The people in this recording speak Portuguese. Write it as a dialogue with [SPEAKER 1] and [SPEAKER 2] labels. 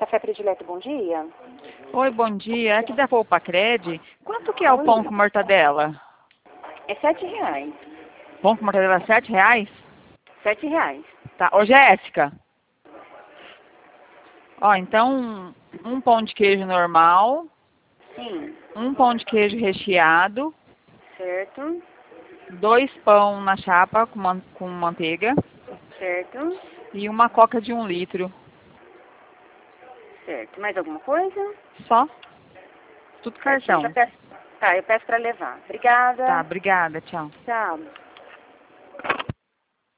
[SPEAKER 1] Café Predileto, bom dia.
[SPEAKER 2] Oi, bom dia. Aqui da Polpa Cred. Quanto que é o pão com mortadela?
[SPEAKER 1] É R$ 7.
[SPEAKER 2] Pão com mortadela R$ 7?
[SPEAKER 1] R$ 7.
[SPEAKER 2] Tá. Ô, Jéssica. Ó, então, um pão de queijo normal,
[SPEAKER 1] Sim,
[SPEAKER 2] um pão de queijo recheado,
[SPEAKER 1] certo,
[SPEAKER 2] 2 pão na chapa com manteiga
[SPEAKER 1] certo,
[SPEAKER 2] e uma coca de 1 litro.
[SPEAKER 1] certo. Mais alguma coisa?
[SPEAKER 2] Só. Tudo
[SPEAKER 1] Certinho, já
[SPEAKER 2] cartão.
[SPEAKER 1] peço. Tá, eu peço para levar.
[SPEAKER 2] Tá,
[SPEAKER 1] Obrigada.
[SPEAKER 2] obrigada. Tchau.
[SPEAKER 1] Tchau.